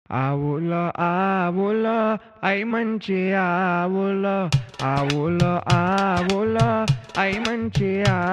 ఆవులో అయి మంచి ఆవులో అయి మంచి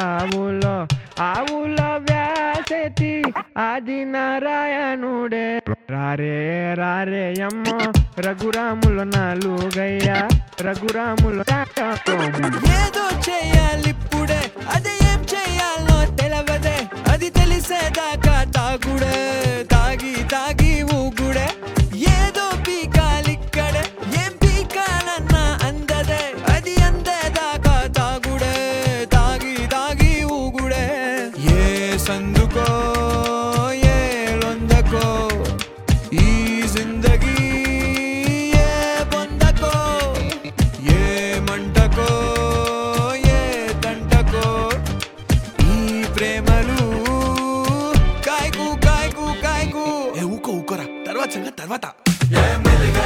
ఆవులో వ్యాసతి ఆది నారాయణుడే రారే అమ్మో రఘురాముల నాలుగయ్య రఘురాముల ఏదో చెయ్యాలిప్పుడే అది ఏం చెయ్యాలో తెలవదే అది తెలిసేదాకా తాగుడే తాగి ఊగుడే ఏదో పీకాలిక్కడే ఏం పీకాలన్నా అందదే అది అందేదాకా తాగుడే తాగి ఊగుడే ఏ సందుకో ఏ లొందకో ఈ జిందగీ ఏ బొందకో ఏ మంటకో ఏ తంటకో ఈ ప్రేమలు కాయకు ఏ ఊకోరా తర్వాత తర్వాత